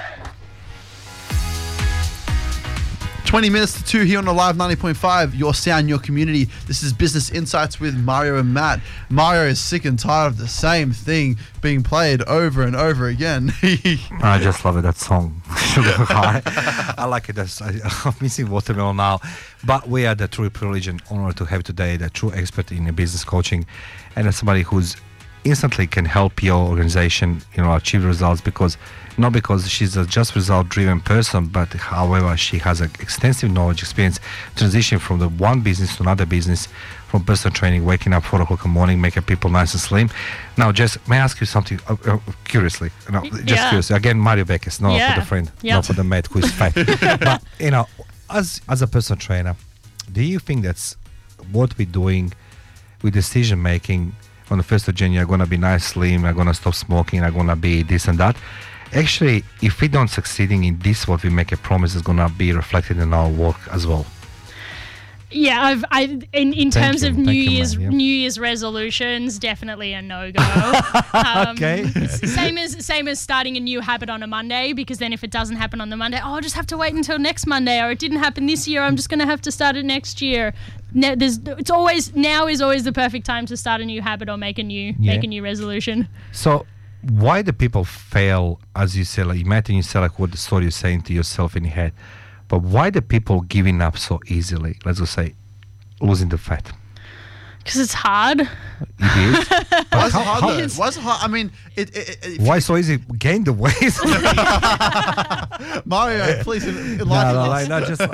20 minutes to 2 here on Alive 90.5, your sound, your community. This is Business Insights with Mario and Matt. Mario is sick and tired of the same thing being played over and over again. I just love it, that song. Sugar High. I like it. I'm missing watermelon now. But we are the true privilege and honor to have today the true expert in business coaching and somebody who's instantly can help your organization, achieve results, because she's a just result driven person, but however she has an extensive knowledge, experience, transition from the one business to another business, from personal training, waking up 4 o'clock in the morning, making people nice and slim. Now, Jess, may I ask you something curiously? Curiously. Again, Mario Beckes, not for the friend, not for the mate who is fat. But, as a personal trainer, do you think that's what we're doing with decision making on the 1st of January? I'm going to be nice, slim, I'm going to stop smoking, I'm going to be this and that. Actually, if we don't succeeding in this, what we make a promise is going to be reflected in our work as well. Yeah, in terms of New Year's resolutions, definitely a no-go. Okay. Same as starting a new habit on a Monday, because then if it doesn't happen on the Monday, I'll just have to wait until next Monday, or it didn't happen this year, I'm just going to have to start it next year. Now is always the perfect time to start a new habit or make a new resolution. So why do people fail, as you say, like you imagine you say like what the story you're saying to yourself in your head, but why do people giving up so easily? Let's just say losing the fat. Because it's hard. It is. Why is it hard though? Why is it hard? I mean, why so easy? Gain the weight. Mario, please enlighten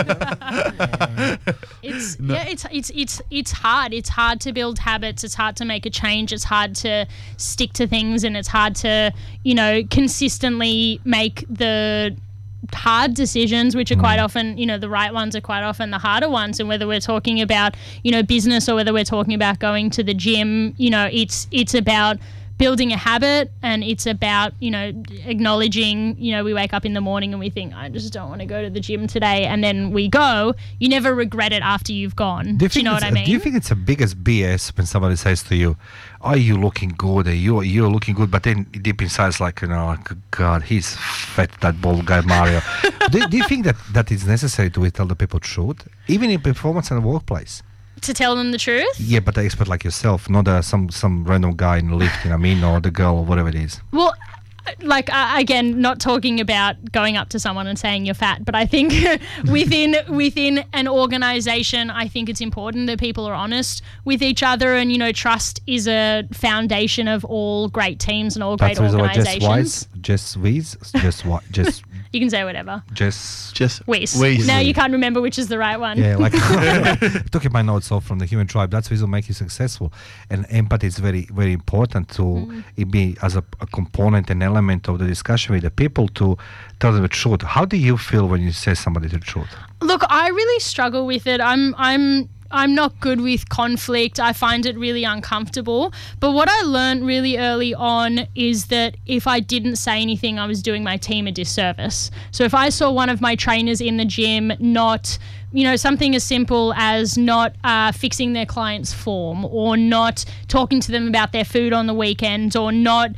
us. It's hard. It's hard to build habits. It's hard to make a change. It's hard to stick to things, and it's hard to consistently make the hard decisions, which are quite often, the right ones are quite often the harder ones. And whether we're talking about, business, or whether we're talking about going to the gym, it's about building a habit, and it's about, acknowledging, we wake up in the morning and we think, I just don't want to go to the gym today. And then we go, you never regret it after you've gone. Do you know what I mean? Do you think it's the biggest BS when somebody says to you, are you looking good? You're looking good, but then deep inside it's like, God, he's fat, that bald guy Mario. do you think that is necessary to tell the people truth, even in performance in the workplace? To tell them the truth? Yeah, but the expert like yourself, not some random guy in the lift, or the girl, or whatever it is. Well, again, not talking about going up to someone and saying you're fat, but I think within an organisation, I think it's important that people are honest with each other, and trust is a foundation of all great teams and all great organisations. You can say whatever. Just Weiss. Now you can't remember which is the right one. Yeah, took my notes off from the human tribe. That's what will make you successful. And empathy is very, very important to it be as a component and element of the discussion with the people, to tell them the truth. How do you feel when you say somebody the truth? Look, I really struggle with it. I'm not good with conflict. I find it really uncomfortable. But what I learned really early on is that if I didn't say anything, I was doing my team a disservice. So if I saw one of my trainers in the gym not, something as simple as not fixing their client's form, or not talking to them about their food on the weekend, or not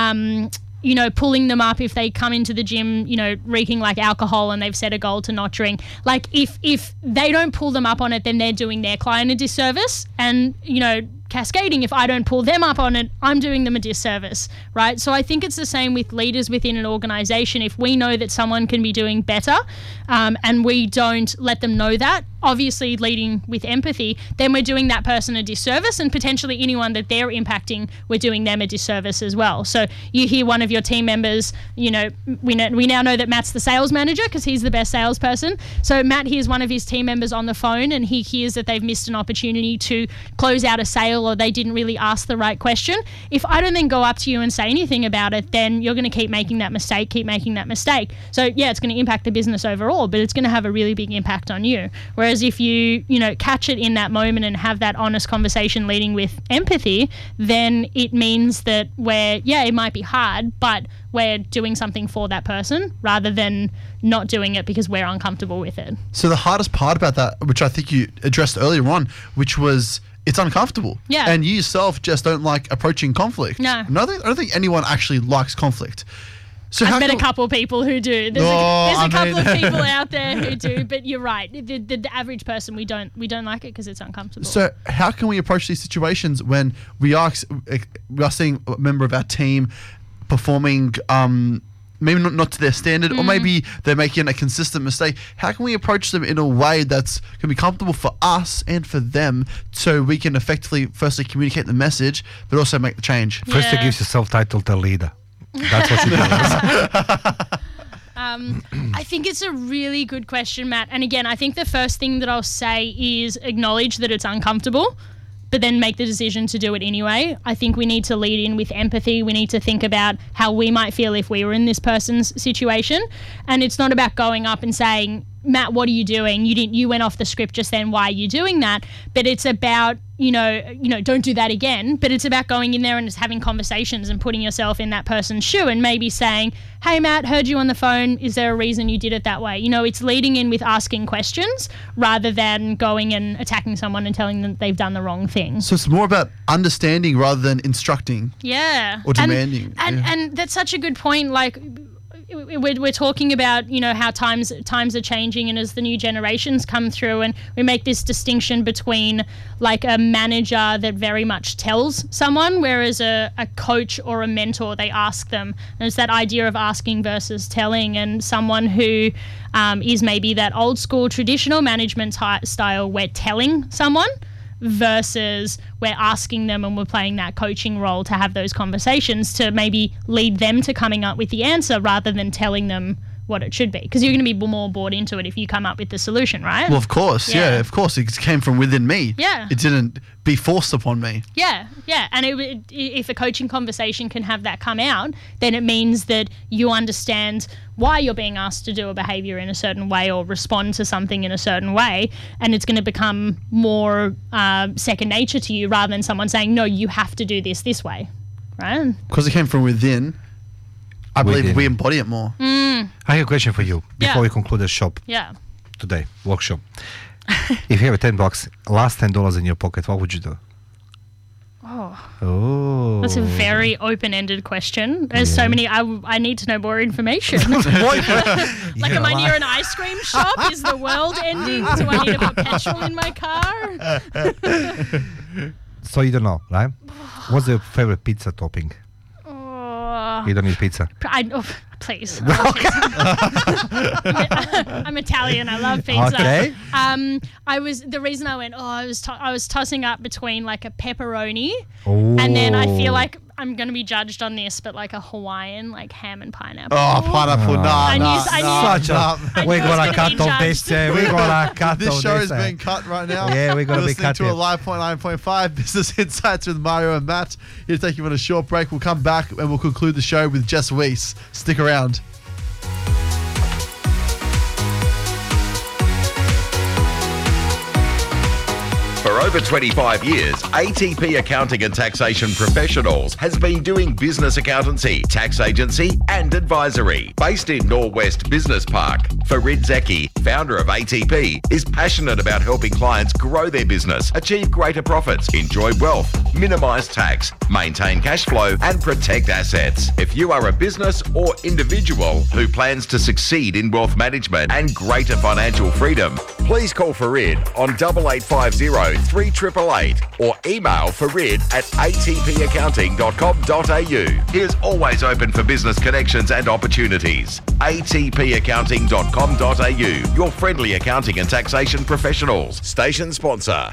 pulling them up if they come into the gym, reeking like alcohol and they've set a goal to not drink. Like if they don't pull them up on it, then they're doing their client a disservice. And, cascading, if I don't pull them up on it, I'm doing them a disservice, right? So I think it's the same with leaders within an organisation. If we know that someone can be doing better, and we don't let them know that, obviously leading with empathy, then we're doing that person a disservice, and potentially anyone that they're impacting, we're doing them a disservice as well. So you hear one of your team members, we now know that Matt's the sales manager because he's the best salesperson. So Matt hears one of his team members on the phone, and he hears that they've missed an opportunity to close out a sale, or they didn't really ask the right question. If I don't then go up to you and say anything about it, then you're going to keep making that mistake. So yeah, it's going to impact the business overall, but it's going to have a really big impact on you. Whereas if you catch it in that moment and have that honest conversation leading with empathy, then it means that it might be hard, but we're doing something for that person rather than not doing it because we're uncomfortable with it. So the hardest part about that, which I think you addressed earlier on, which was it's uncomfortable. Yeah. And you yourself just don't like approaching conflict. No. I don't think anyone actually likes conflict. So I've met a couple of people who do. There's a couple of people out there who do, but you're right. The average person, we don't like it because it's uncomfortable. So how can we approach these situations when we are seeing a member of our team performing maybe not to their standard, or maybe they're making a consistent mistake. How can we approach them in a way that's going to be comfortable for us and for them, so we can effectively, firstly, communicate the message, but also make the change? First, you give yourself title to leader. That's what you do. I think it's a really good question, Matt. And again, I think the first thing that I'll say is acknowledge that it's uncomfortable, but then make the decision to do it anyway. I think we need to lead in with empathy. We need to think about how we might feel if we were in this person's situation. And it's not about going up and saying, Matt, what are you doing? You went off the script just then. Why are you doing that? But it's about, don't do that again. But it's about going in there and just having conversations and putting yourself in that person's shoe and maybe saying, hey, Matt, heard you on the phone. Is there a reason you did it that way? It's leading in with asking questions rather than going and attacking someone and telling them they've done the wrong thing. So it's more about understanding rather than instructing. Yeah. Or demanding. And that's such a good point. Like, we're talking about, how times are changing, and as the new generations come through, and we make this distinction between like a manager that very much tells someone, whereas a coach or a mentor, they ask them. And it's that idea of asking versus telling, and someone who is maybe that old school traditional management style, we're telling someone, versus we're asking them and we're playing that coaching role to have those conversations to maybe lead them to coming up with the answer rather than telling them what it should be, because you're going to be more bought into it if you come up with the solution, right? Well, of course, yeah, of course. It came from within me. Yeah. It didn't be forced upon me. Yeah. And if a coaching conversation can have that come out, then it means that you understand why you're being asked to do a behaviour in a certain way or respond to something in a certain way, and it's going to become more second nature to you rather than someone saying, no, you have to do this way, right? Because it came from within, I believe we embody it more. I have a question for you before we conclude the shop today, workshop. If you have $10, last $10 in your pocket, what would you do? Oh. That's a very open-ended question. There's so many. I need to know more information. Am I near an ice cream shop? Is the world ending? Do I need to put petrol in my car? So you don't know, right? What's your favorite pizza topping? You don't eat pizza. Please. I'm Italian. I love pizza. Okay. The reason I went, I was tossing up between like a pepperoni, and then I feel like I'm going to be judged on this, but like a Hawaiian, like ham and pineapple. Oh, pineapple, We're going to cut off this. We're going to cut this off show this. is being cut right now. Yeah, we're going to be listening cut to a live 9.5 Business Insights with Mario and Matt. Here to take you on a short break. We'll come back and we'll conclude the show with Jess Weiss. Stick around. For over 25 years, ATP Accounting and Taxation Professionals has been doing business accountancy, tax agency and advisory. Based in Norwest Business Park, Farid Zeki, founder of ATP, is passionate about helping clients grow their business, achieve greater profits, enjoy wealth, minimise tax, maintain cash flow and protect assets. If you are a business or individual who plans to succeed in wealth management and greater financial freedom, please call Farid on 8850 3888 or email farid@atpaccounting.com.au. He is always open for business connections and opportunities. atpaccounting.com.au, your friendly accounting and taxation professionals. Station sponsor.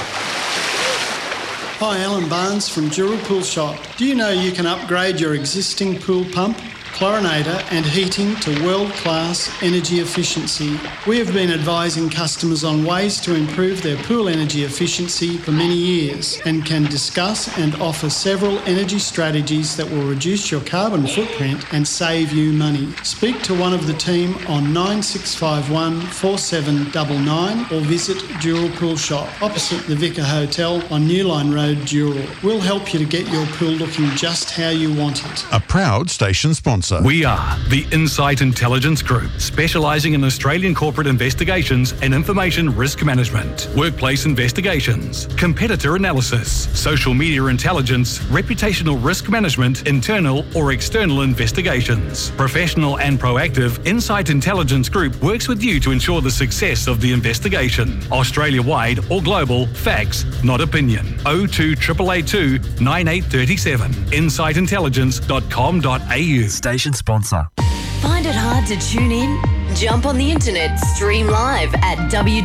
Hi, Alan Barnes from Dural Pool Shop. Do you know you can upgrade your existing pool pump, chlorinator and heating to world-class energy efficiency? We have been advising customers on ways to improve their pool energy efficiency for many years and can discuss and offer several energy strategies that will reduce your carbon footprint and save you money. Speak to one of the team on 9651 4799 or visit Dural Pool Shop opposite the Vicar Hotel on New Line Road, Dural. We'll help you to get your pool looking just how you want it. A proud station sponsor. We are the Insight Intelligence Group, specialising in Australian corporate investigations and information risk management, workplace investigations, competitor analysis, social media intelligence, reputational risk management, internal or external investigations. Professional and proactive, Insight Intelligence Group works with you to ensure the success of the investigation. Australia-wide or global, facts, not opinion. 02 882 9837. insightintelligence.com.au. Station sponsor. Find it hard to tune in? Jump on the internet, stream live at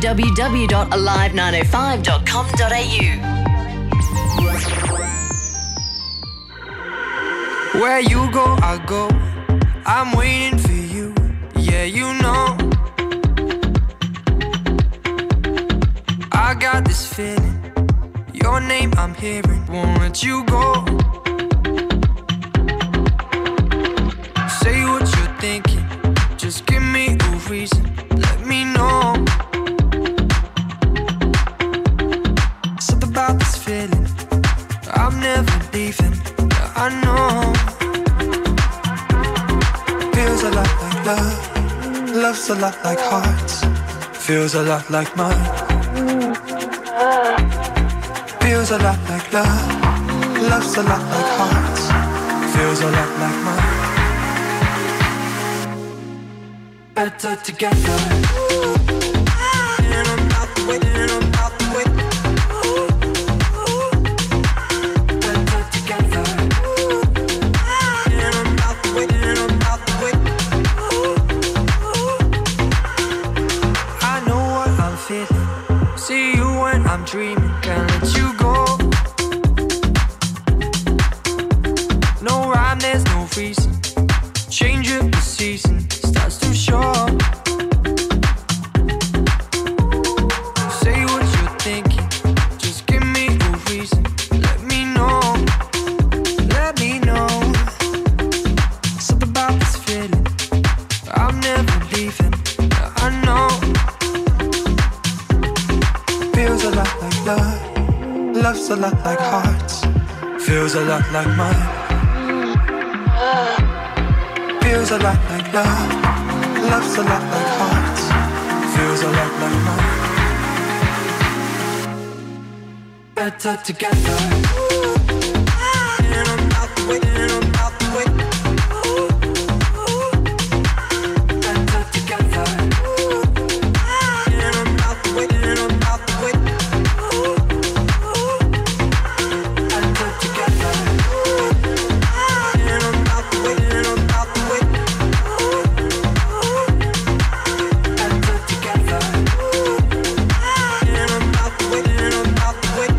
www.alive905.com.au. Where you go, I go. I'm waiting for you. Yeah, you know. I got this feeling. Your name I'm hearing. Won't let you go. Say what you're thinking. Just give me a reason. Let me know. Something about this feeling. I'm never leaving. I know. Feels a lot like love. Love's a lot like hearts. Feels a lot like mine. Feels a lot like love. Love's a lot like hearts. Feels a lot like mine. Better together. And I'm out the way, and I'm out the way. Better together. And I'm out the way, and I'm out the way. I know what I'm feeling. See you when I'm dreaming. Can't let you go. No rhyme, there's no reason. Change of the season starts to show. Say what you're thinking. Just give me a reason. Let me know. Let me know. Something about this feeling. I'm never leaving. I know. Feels a lot like love. Love's a lot like hearts. Feels a lot like mine. Feels a lot like love. Love's a lot like hearts. Feels a lot like mine. Better together. And I'm out the way, and I'm out the way. Better together. And I'm out the way, and I'm out the way. Better together. And I'm out the way, and I'm out the way. Better together. And I'm out the way, and I'm out the way.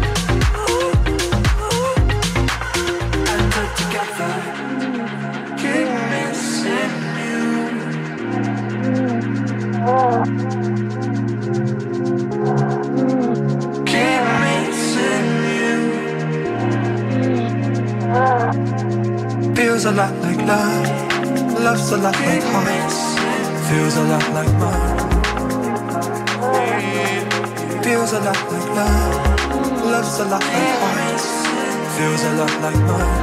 Better together. Keep missing you. Keep missing you. Feels a lot like love. Love's a lot like hearts. Feels a lot like mine. Feels a lot like love. Love's a lot like hearts. Feels a lot like mine.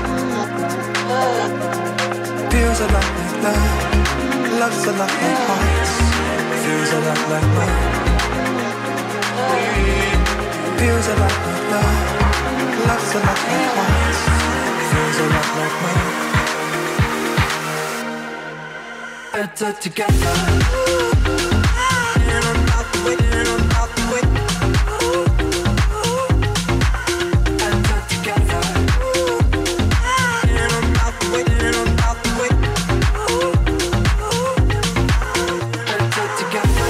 Feels a lot like love. Love's a lot like hearts. Feels a lot like mine. Feels a lot like love. Love's a lot like hearts. Feels a lot like mine. Better together. And I'm out the way, and I'm out the way. Better together. And I'm out the way, and I'm out the way. Better together.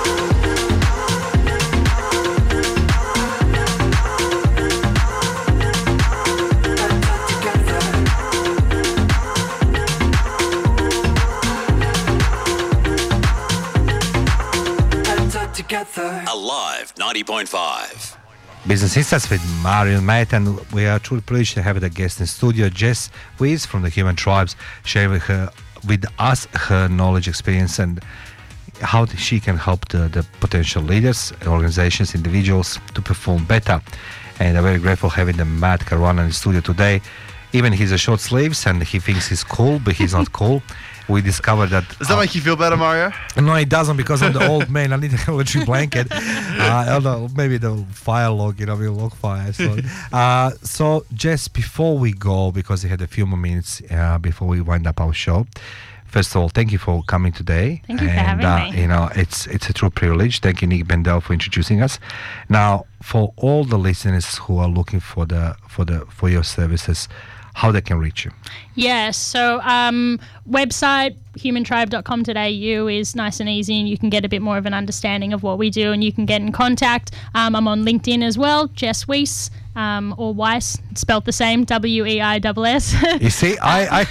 Together. Alive 90.5. Business Insights with Mario and Matt, and we are truly privileged to have a guest in studio, Jess Weiss from the Human Tribes, sharing with us her knowledge, experience, and how she can help the potential leaders, organizations, individuals to perform better. And I'm very grateful having the Matt Caruana in the studio today. Even he's a short sleeves and he thinks he's cool, but he's not cool. We discovered that. Does that make you feel better, Mario? No, it doesn't, because I'm the old man. I need an electric blanket. I don't know, maybe the fire log, we'll log fire. So, Jess, before we go, because we had a few more minutes before we wind up our show, first of all, thank you for coming today. Thank you for having me. It's a true privilege. Thank you, Nick Bendel, for introducing us. Now, for all the listeners who are looking for your services, how they can reach you. Yes, so website humantribe.com.au is nice and easy, and you can get a bit more of an understanding of what we do, and you can get in contact. I'm on LinkedIn as well, Jess Weiss, or Weiss, spelt the same, W-E-I-S-S. You see, I'm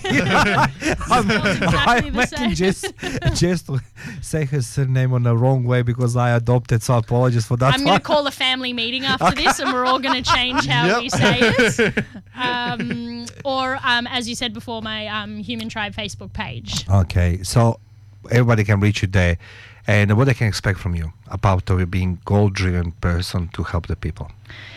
making just say her surname on the wrong way because I adopted, so apologies for that. I'm going to call a family meeting after this, and we're all going to change how we say it. Or, as you said before, my Human Tribe Facebook page. Okay, so everybody can reach you there. And what they can expect from you about being goal-driven person to help the people?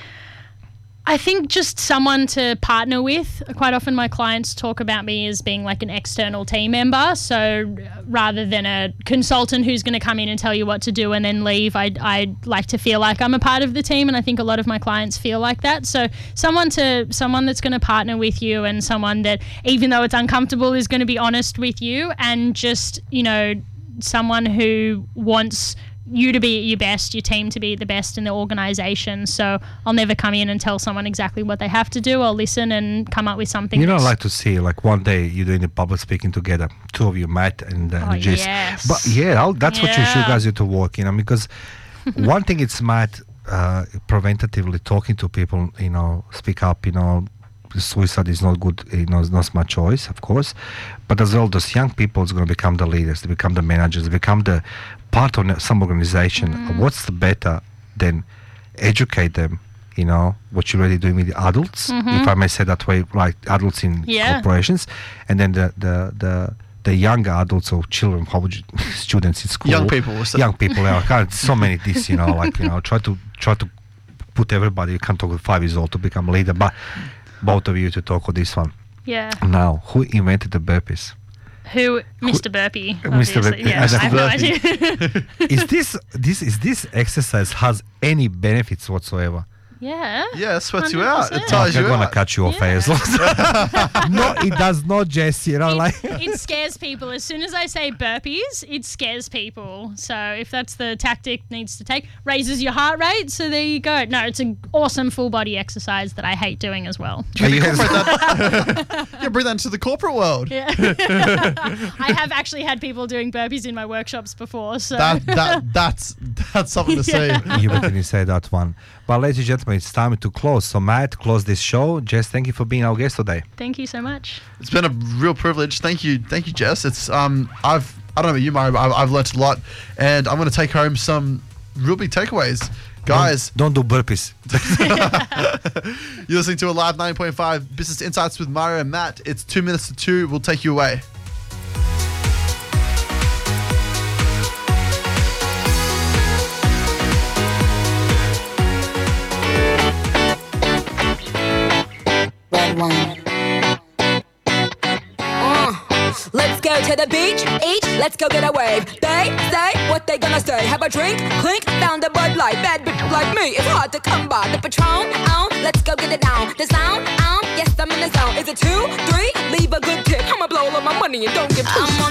I think just someone to partner with. Quite often my clients talk about me as being like an external team member. So rather than a consultant who's going to come in and tell you what to do and then leave, I'd like to feel like I'm a part of the team. And I think a lot of my clients feel like that. So someone that's going to partner with you, and someone that, even though it's uncomfortable, is going to be honest with you, and just, someone who wants you to be at your best, your team to be the best in the organisation. So I'll never come in and tell someone exactly what they have to do. I'll listen and come up with something. You know, I like to see like one day you're doing the public speaking together, two of you, Matt and Jess. Yes. But that's what you guys need to work, because one thing it's Matt preventatively talking to people, speak up, suicide is not good, it's not my choice, of course, but as well, those young people is going to become the leaders, they become the managers, they become the part of some organization. What's the better than educate them, what you're already doing with the adults, if I may say that way, like adults in corporations, and then the younger adults or children, students in school, young people, so many this, try to put everybody. You can't talk with 5 years old to become a leader, but both of you to talk on this one. Yeah. Now, who invented the burpees? Mr. Burpee. Mr. Burpee. Yeah, I have no idea. Is this exercise has any benefits whatsoever? Yeah. Yeah, it sweats you 100%. out. It ties you I'm going to out. cut you off as long as no, it does not, Jess. It scares people. As soon as I say burpees, it scares people. So if that's the tactic needs to take, raises your heart rate. So there you go. No, it's an awesome full body exercise that I hate doing as well. Bring that into the corporate world. Yeah. I have actually had people doing burpees in my workshops before. So that's something to say. You can say that one. But ladies and gentlemen, it's time to close. So Matt, close this show. Jess, thank you for being our guest today. Thank you so much. It's been a real privilege. Thank you, Jess. It's I don't know about you, Mario, but I've learnt a lot, and I'm going to take home some real big takeaways. Guys, don't do burpees. You're listening to a live 90.5 Business Insights with Mario and Matt. It's 2 minutes to 2. We'll take you away. Let's go to the beach, let's go get a wave. They say what they gonna say. Have a drink, clink, found a Bud Light. Bad bitch like me, it's hard to come by. The Patron, let's go get it down. The sound, yes I'm in the zone. Is it 2, 3? Leave a good tip. I'ma blow all of my money and don't give 2 shits.